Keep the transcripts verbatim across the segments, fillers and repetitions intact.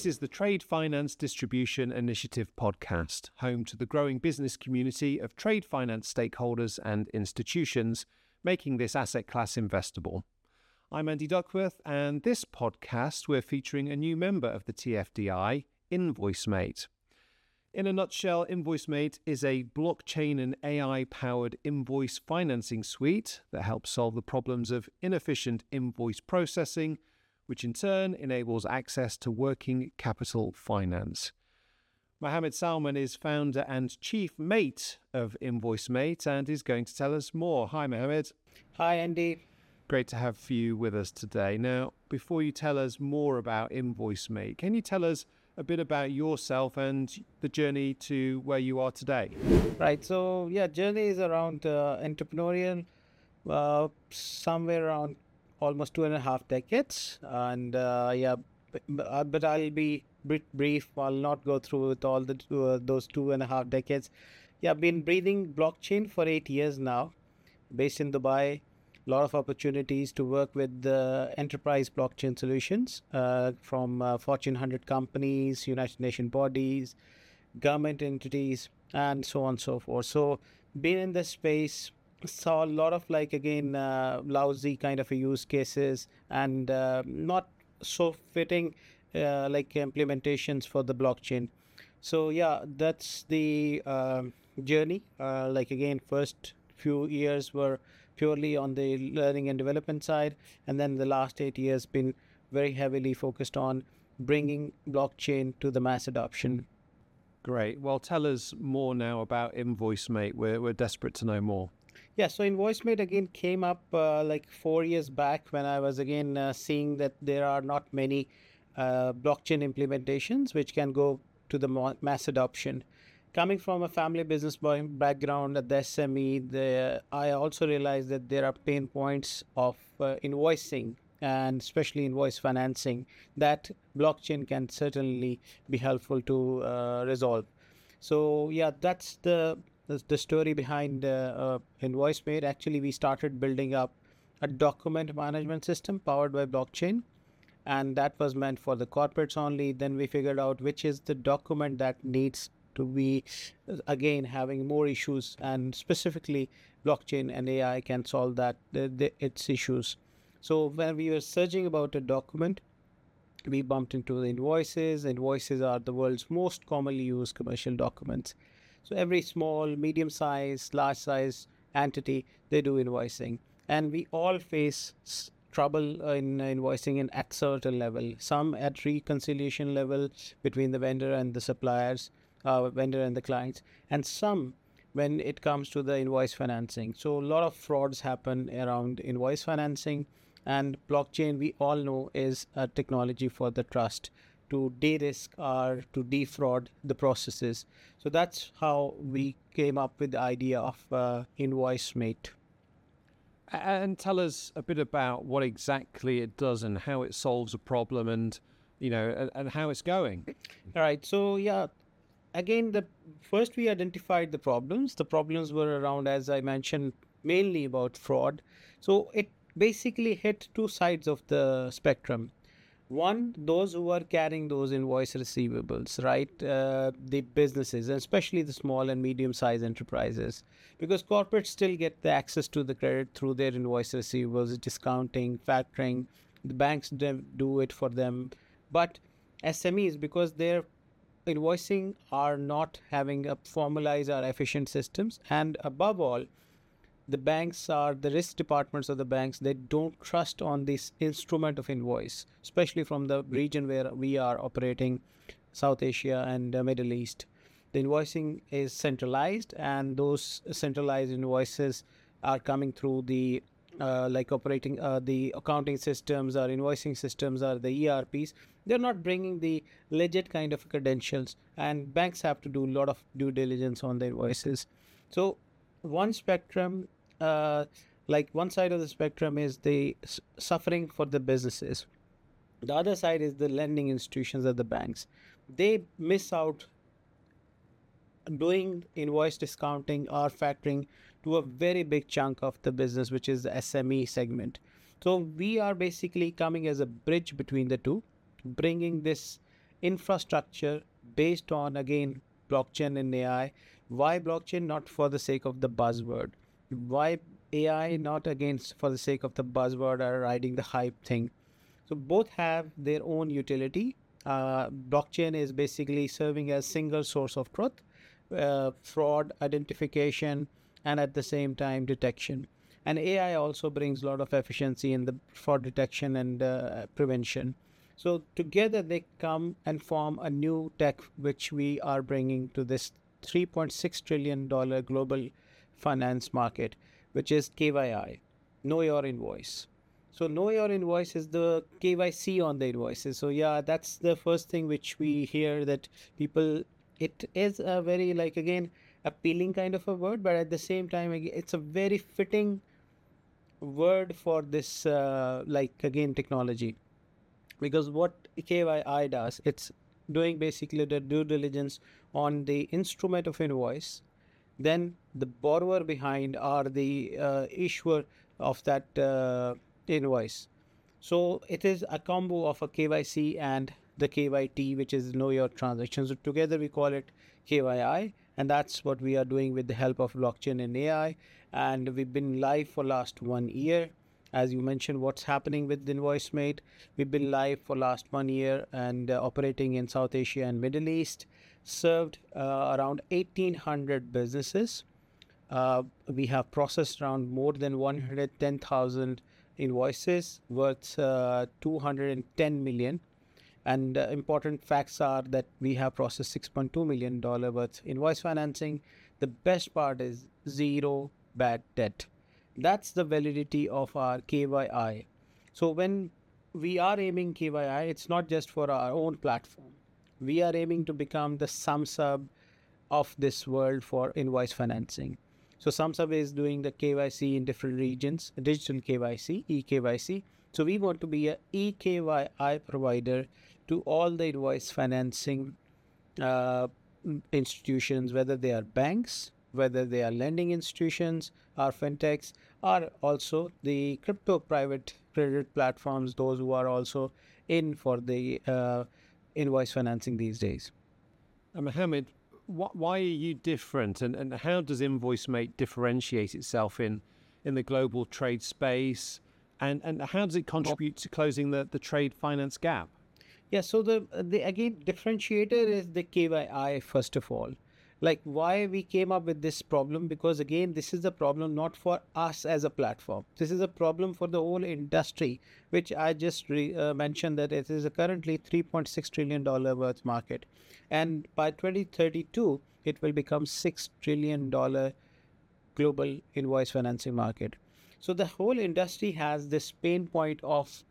This is the Trade Finance Distribution Initiative podcast, home to the growing business community of trade finance stakeholders and institutions, making this asset class investable. I'm Andy Duckworth, and this podcast we're featuring a new member of the T F D I, InvoiceMate. In a nutshell, InvoiceMate is a blockchain and A I-powered invoice financing suite that helps solve the problems of inefficient invoice processing, which in turn enables access to working capital finance. Mohammed Salman is founder and chief mate of InvoiceMate and is going to tell us more. Hi, Mohammed. Hi, Andy. Great to have you with us today. Now, before you tell us more about InvoiceMate, can you tell us a bit about yourself and the journey to where you are today? Right. So, yeah, journey is around uh, entrepreneurial, uh, somewhere around almost two and a half decades. And uh, yeah, but, but I'll be bit brief. I'll not go through with all the uh, those two and a half decades. Yeah, I've been breathing blockchain for eight years now, based in Dubai. A lot of opportunities to work with the enterprise blockchain solutions uh, from uh, Fortune one hundred companies, United Nations bodies, government entities, and so on and so forth. So being in this space, saw a lot of like, again, uh, lousy kind of a use cases and uh, not so fitting uh, like implementations for the blockchain. So yeah, that's the uh, journey. Uh, like again, first few years were purely on the learning and development side, and then the last eight years been very heavily focused on bringing blockchain to the mass adoption. Great. Well, tell us more now about InvoiceMate. We're, we're desperate to know more. Yeah, so InvoiceMate again came up uh, like four years back when I was again uh, seeing that there are not many uh, blockchain implementations which can go to the mass adoption. Coming from a family business background at the S M E, the, I also realized that there are pain points of uh, invoicing and especially invoice financing that blockchain can certainly be helpful to uh, resolve. So yeah, that's the the story behind uh, uh, InvoiceMate. Actually, we started building up a document management system powered by blockchain, and that was meant for the corporates only. Then we figured out which is the document that needs to be, again, having more issues, and specifically blockchain and A I can solve that the, the, its issues. So when we were searching about a document, we bumped into the invoices. Invoices are the world's most commonly used commercial documents. So every small, medium size, large size entity, they do invoicing. And we all face trouble in invoicing in at certain level. Some at reconciliation level between the vendor and the suppliers, uh, vendor and the clients, and some when it comes to the invoice financing. So a lot of frauds happen around invoice financing, and blockchain, we all know, is a technology for the trust, to de-risk or to defraud the processes. So that's how we came up with the idea of uh, InvoiceMate. And tell us a bit about what exactly it does and how it solves a problem, and you know, and, and how it's going. All right. So yeah, again, the first we identified the problems. The problems were around, as I mentioned, mainly about fraud. So it basically hit two sides of the spectrum. One, those who are carrying those invoice receivables, right? Uh, the businesses, especially the small and medium-sized enterprises, because corporates still get the access to the credit through their invoice receivables, discounting, factoring. The banks do it for them. But S M Es, because their invoicing are not having a formalized or efficient systems, and above all, the banks are the risk departments of the banks. They don't trust on this instrument of invoice, especially from the region where we are operating, South Asia and the Middle East. The invoicing is centralized, and those centralized invoices are coming through the uh, like operating uh, the accounting systems or invoicing systems or the E R Ps. They're not bringing the legit kind of credentials, and banks have to do a lot of due diligence on the invoices. So one spectrum, uh, like one side of the spectrum is the s- suffering for the businesses. The other side is the lending institutions of the banks. They miss out doing invoice discounting or factoring to a very big chunk of the business, which is the S M E segment. So we are basically coming as a bridge between the two, bringing this infrastructure based on, again, blockchain and A I. Why blockchain? Not for the sake of the buzzword. Why A I? Not against for the sake of the buzzword or riding the hype thing. So both have their own utility. Uh, blockchain is basically serving as single source of truth, uh, fraud identification, and at the same time detection. And A I also brings a lot of efficiency in the fraud detection and uh, prevention. So together they come and form a new tech which we are bringing to this three point six trillion dollars global finance market, which is K Y I, Know Your Invoice. So Know Your Invoice is the K Y C on the invoices. So yeah, that's the first thing which we hear that people, it is a very, like, again, appealing kind of a word, but at the same time, it's a very fitting word for this, uh, like, again, technology. Because what K Y I does, it's doing basically the due diligence on the instrument of invoice, then the borrower behind or the uh, issuer of that uh, invoice. So it is a combo of a K Y C and the K Y T, which is Know Your Transaction. So together we call it K Y I, and that's what we are doing with the help of blockchain and A I. And we've been live for last one year. As you mentioned, what's happening with InvoiceMate, we've been live for last one year and uh, operating in South Asia and Middle East, served uh, around eighteen hundred businesses. Uh, we have processed around more than one hundred ten thousand invoices worth uh, two hundred ten million. And uh, important facts are that we have processed six point two million dollars worth invoice financing. The best part is zero bad debt. That's the validity of our K Y I. So when we are aiming K Y I, it's not just for our own platform. We are aiming to become the SumSub of this world for invoice financing. So SumSub is doing the K Y C in different regions, digital K Y C, e K Y C. So we want to be a e K Y I provider to all the invoice financing uh, institutions, whether they are banks, whether they are lending institutions, or fintechs, or also the crypto private credit platforms, those who are also in for the uh, invoice financing these days. Uh, Mohammed, wh- why are you different, and, and how does InvoiceMate differentiate itself in, in the global trade space, and, and how does it contribute to closing the, the trade finance gap? Yeah, so the, the again, differentiator is the K Y I, first of all. Like, why we came up with this problem? Because again, this is a problem not for us as a platform. This is a problem for the whole industry, which I just re, uh, mentioned that it is a currently three point six trillion dollars worth market. And by twenty thirty-two, it will become six trillion dollars global invoice financing market. So the whole industry has this pain point of,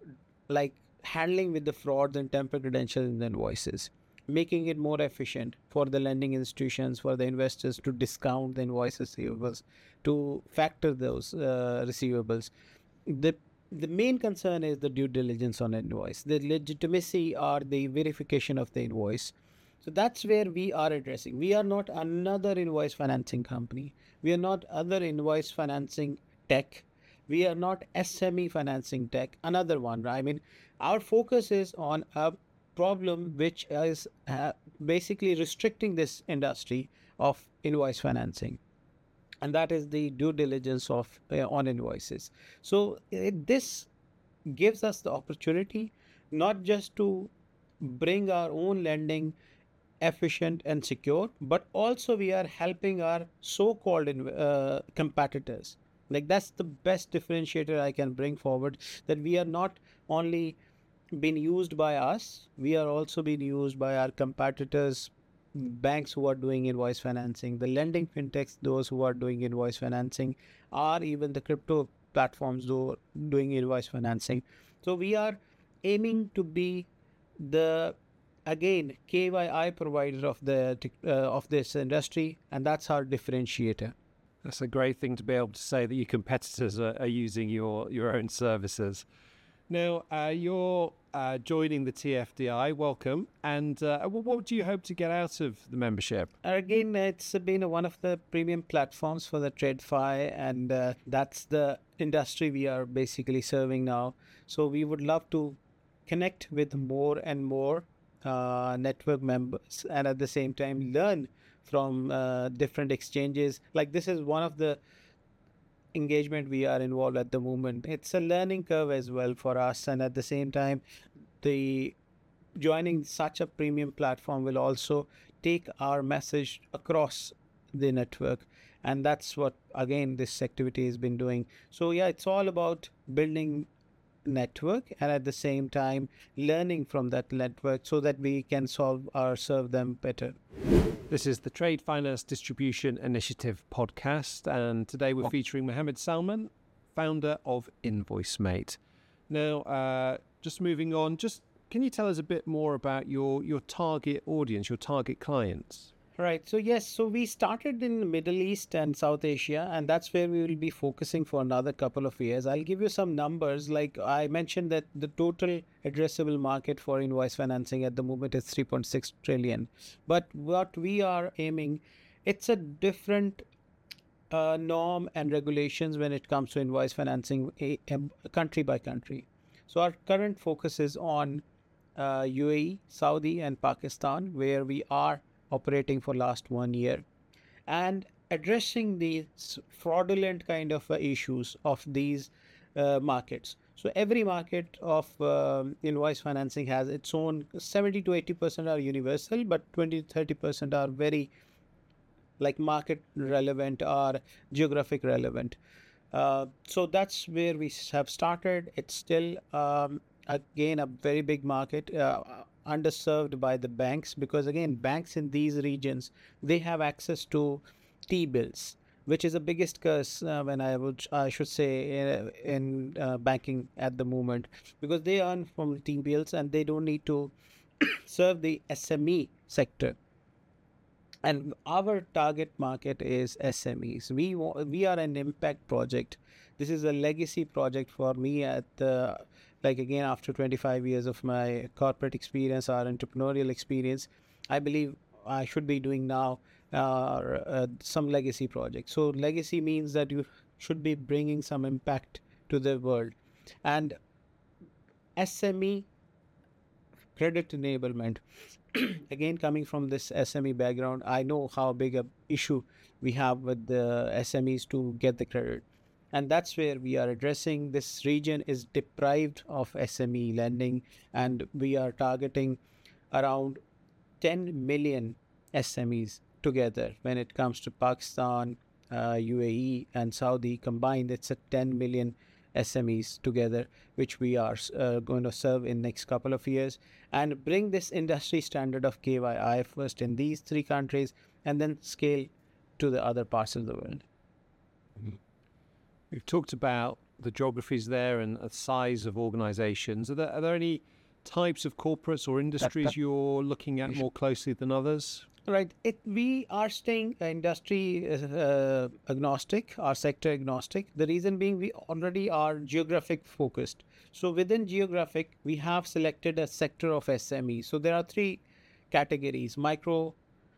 like, handling with the frauds and temper credentials in the invoices, making it more efficient for the lending institutions, for the investors to discount the invoice receivables, to factor those uh, receivables. The the main concern is the due diligence on invoice, the legitimacy or the verification of the invoice. So that's where we are addressing. We are not another invoice financing company. We are not other invoice financing tech. We are not S M E financing tech, another one. I mean, our focus is on a problem which is uh, basically restricting this industry of invoice financing, and that is the due diligence of uh, on invoices. So it, this gives us the opportunity not just to bring our own lending efficient and secure, but also we are helping our so-called uh, competitors. Like, that's the best differentiator I can bring forward, that we are not only being used by us, we are also being used by our competitors, banks who are doing invoice financing, the lending fintechs, those who are doing invoice financing, or even the crypto platforms who are doing invoice financing. So we are aiming to be the, again, K Y I provider of the uh, of this industry, and that's our differentiator. That's a great thing to be able to say, that your competitors are, are using your, your own services. Now, uh, you're uh, joining the T F D I. Welcome. And uh, what do you hope to get out of the membership? Again, it's been one of the premium platforms for the TradeFi, and uh, that's the industry we are basically serving now. So we would love to connect with more and more uh, network members and at the same time learn from uh, different exchanges. Like this is one of the engagement we are involved at the moment. It's a learning curve as well for us, and at the same time, the joining such a premium platform will also take our message across the network, and that's what again this activity has been doing. So yeah, it's all about building network and at the same time learning from that network so that we can solve or serve them better. This is the Trade Finance Distribution Initiative podcast, and today we're featuring Mohammed Salman, founder of InvoiceMate. Now, uh, just moving on, just can you tell us a bit more about your, your target audience, your target clients? Right. So yes, so we started in the Middle East and South Asia, and that's where we will be focusing for another couple of years. I'll give you some numbers. Like I mentioned that the total addressable market for invoice financing at the moment is three point six trillion. But what we are aiming, it's a different uh, norm and regulations when it comes to invoice financing a, a country by country. So our current focus is on uh, U A E, Saudi and Pakistan, where we are operating for last one year and addressing these fraudulent kind of uh, issues of these uh, markets. So every market of uh, invoice financing has its own. Seventy to eighty percent are universal, but twenty to thirty percent are very like market relevant or geographic relevant. Uh, so that's where we have started. It's still um, again a very big market, uh, underserved by the banks, because again banks in these regions, they have access to T-bills, which is the biggest curse uh, when I would I should say uh, in uh, banking at the moment, because they earn from T-bills and they don't need to serve the S M E sector. And our target market is S M Es. We we are an impact project. This is a legacy project for me at the like again after twenty-five years of my corporate experience or entrepreneurial experience. I believe I should be doing now uh, uh, some legacy project. So legacy means that you should be bringing some impact to the world. And S M E credit enablement. Again, coming from this S M E background, I know how big a issue we have with the S M Es to get the credit. And that's where we are addressing. This region is deprived of S M E lending, and we are targeting around ten million S M Es together. When it comes to Pakistan, uh, U A E and Saudi combined, it's a ten million S M Es together, which we are uh, going to serve in next couple of years and bring this industry standard of K Y I first in these three countries and then scale to the other parts of the world. Mm-hmm. We've talked about the geographies there and the size of organizations. Are there, are there any types of corporates or industries you're looking at more closely than others? Right. It, we are staying industry uh, agnostic, or sector agnostic. The reason being we already are geographic focused. So within geographic, we have selected a sector of S M E. So there are three categories: micro,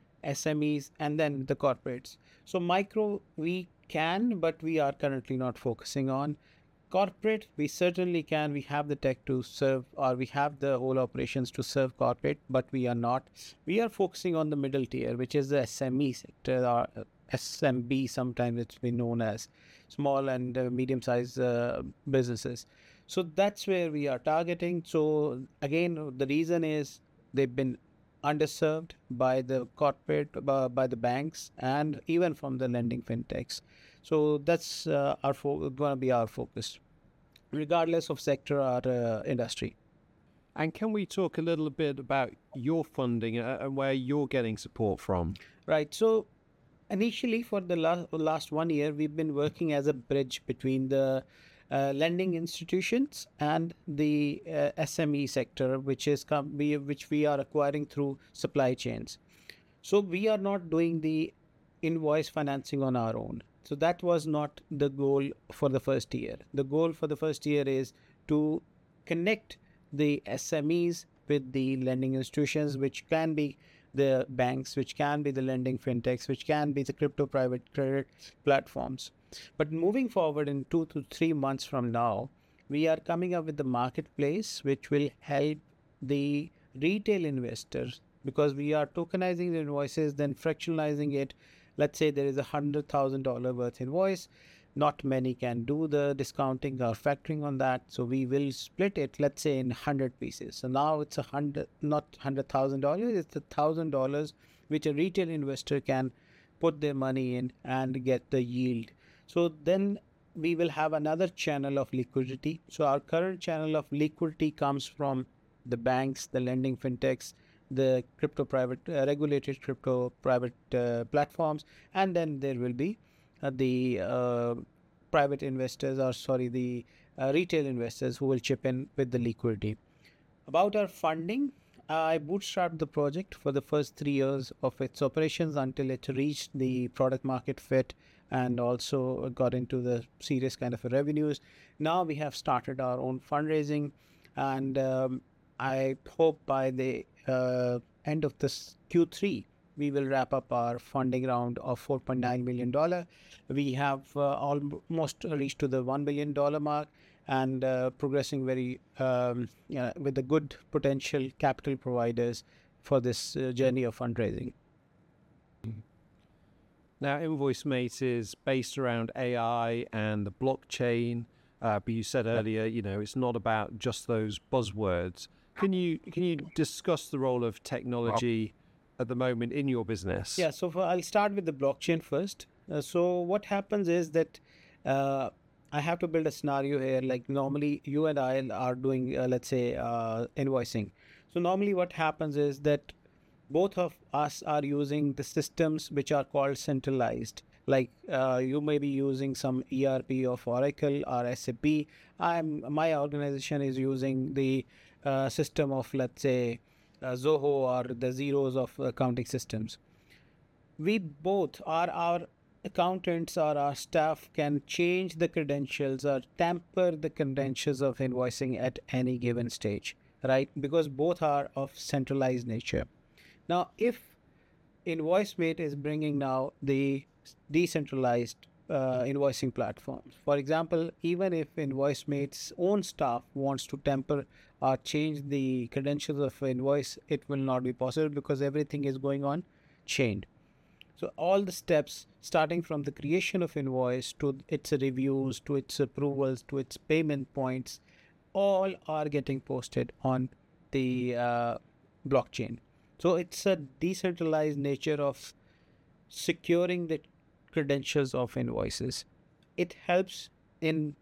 S M Es, and then the corporates. So micro, we can, but we are currently not focusing on. Corporate, we certainly can. We have the tech to serve, or we have the whole operations to serve corporate, but we are not. We are focusing on the middle tier, which is the S M E sector, or S M B, sometimes it's been known as small and uh, medium-sized uh, businesses. So that's where we are targeting. So again, the reason is they've been underserved by the corporate, uh, by the banks, and even from the lending fintechs. So that's uh, our fo- going to be our focus, regardless of sector or uh, industry. And can we talk a little bit about your funding uh, and where you're getting support from? Right. So initially, for the last, last one year, we've been working as a bridge between the uh, lending institutions and the uh, S M E sector, which is com- we, which we are acquiring through supply chains. So we are not doing the invoice financing on our own. So that was not the goal for the first year. The goal for the first year is to connect the S M Es with the lending institutions, which can be the banks, which can be the lending fintechs, which can be the crypto private credit platforms. But moving forward in two to three months from now, we are coming up with the marketplace, which will help the retail investors, because we are tokenizing the invoices, then fractionalizing it. Let's say there is a one hundred thousand dollars worth invoice. Not many can do the discounting or factoring on that. So we will split it, let's say, in one hundred pieces. So now it's a hundred, not one hundred thousand dollars, it's a one thousand dollars which a retail investor can put their money in and get the yield. So then we will have another channel of liquidity. So our current channel of liquidity comes from the banks, the lending fintechs, the crypto private, uh, regulated crypto private uh, platforms, and then there will be uh, the uh, private investors, or sorry, the uh, retail investors who will chip in with the liquidity. About our funding, I bootstrapped the project for the first three years of its operations until it reached the product market fit and also got into the serious kind of revenues. Now we have started our own fundraising, and um, I hope by the uh, end of this Q three, we will wrap up our funding round of four point nine million dollars. We have uh, almost reached to the one billion dollars mark, and uh, progressing very um, you know, with the good potential capital providers for this uh, journey of fundraising. Now, InvoiceMate is based around A I and the blockchain, uh, but you said earlier, you know, it's not about just those buzzwords. Can you can you discuss the role of technology at the moment in your business? Yeah, so for, I'll start with the blockchain first. Uh, so what happens is that uh, I have to build a scenario here. Like normally, you and I are doing, uh, let's say, uh, invoicing. So normally, what happens is that both of us are using the systems which are called centralized. Like uh, you may be using some E R P of Oracle or S A P. I'm my organization is using the uh, system of, let's say, uh, Zoho or the zeros of accounting systems. We both are our accountants or our staff can change the credentials or tamper the credentials of invoicing at any given stage, right? Because both are of centralized nature. Now, if InvoiceMate is bringing now the decentralized uh, invoicing platforms, for example, even if InvoiceMate's own staff wants to tamper or change the credentials of invoice, it will not be possible because everything is going on chained. So all the steps, starting from the creation of invoice to its reviews, to its approvals, to its payment points, all are getting posted on the uh, blockchain. So it's a decentralized nature of securing the credentials of invoices. It helps in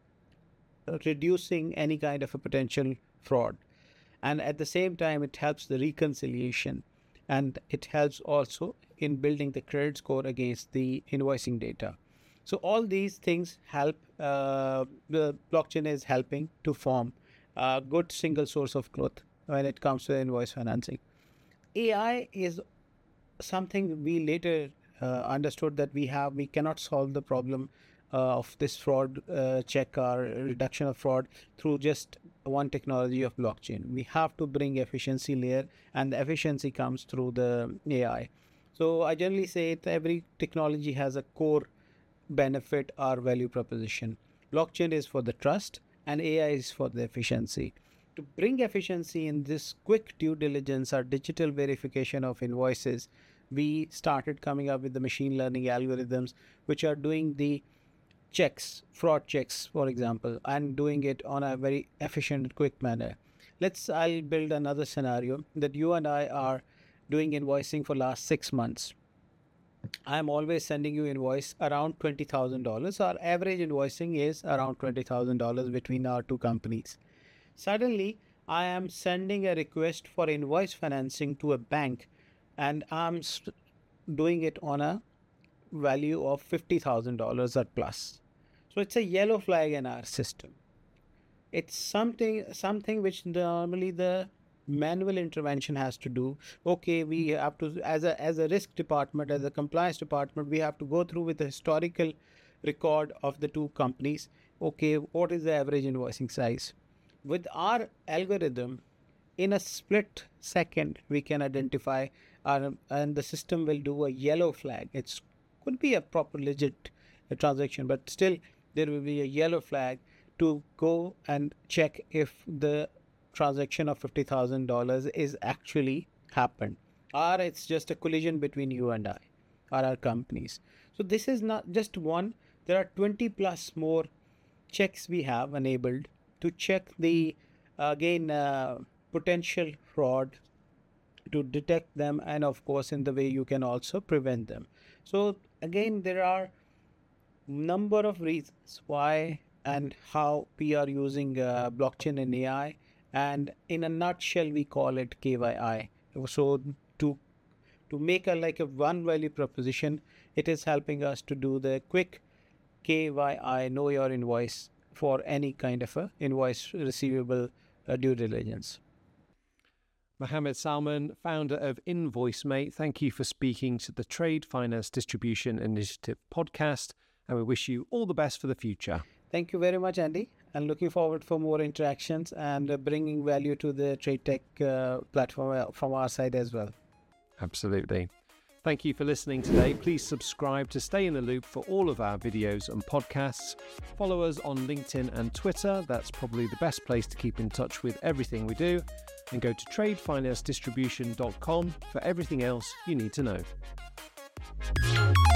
reducing any kind of a potential fraud. And at the same time, it helps the reconciliation. And it helps also in building the credit score against the invoicing data. So all these things help, uh, the blockchain is helping to form a good single source of truth when it comes to invoice financing. A I is something we later uh, understood that we have, we cannot solve the problem uh, of this fraud uh, check or reduction of fraud through just one technology of blockchain. We have to bring efficiency layer, and the efficiency comes through the A I. So I generally say that every technology has a core benefit or value proposition. Blockchain is for the trust and A I is for the efficiency. To bring efficiency in this quick due diligence or digital verification of invoices, we started coming up with the machine learning algorithms which are doing the checks, fraud checks, for example, and doing it on a very efficient and quick manner. Let's, I'll build another scenario that you and I are doing invoicing for last six months. I'm always sending you invoice around twenty thousand dollars. Our average invoicing is around twenty thousand dollars between our two companies. Suddenly, I am sending a request for invoice financing to a bank, and I'm doing it on a value of fifty thousand dollars or plus. So it's a yellow flag in our system. It's something something which normally the manual intervention has to do. Okay, we have to, as a as a risk department, as a compliance department, we have to go through with the historical record of the two companies. Okay, what is the average invoicing size? With our algorithm, in a split second, we can identify, our, and the system will do a yellow flag. It could be a proper legit uh, transaction, but still there will be a yellow flag to go and check if the transaction of fifty thousand dollars is actually happened, or it's just a collision between you and I or our companies. So this is not just one. There are twenty plus more checks we have enabled to check the, again, uh, potential fraud, to detect them, and of course in the way you can also prevent them. So again, there are number of reasons why and how we are using uh, blockchain and A I, and in a nutshell we call it K Y I. So to to make a like a one value proposition, it is helping us to do the quick K Y I, know your invoice, for any kind of a invoice receivable uh, due diligence. Mohammed Salman, founder of InvoiceMate, thank you for speaking to the Trade Finance Distribution Initiative podcast, and we wish you all the best for the future. Thank you very much, Andy, and looking forward for more interactions and uh, bringing value to the Trade Tech uh, platform from our side as well. Absolutely. Thank you for listening today. Please subscribe to stay in the loop for all of our videos and podcasts. Follow us on LinkedIn and Twitter. That's probably the best place to keep in touch with everything we do. And go to trade finance distribution dot com for everything else you need to know.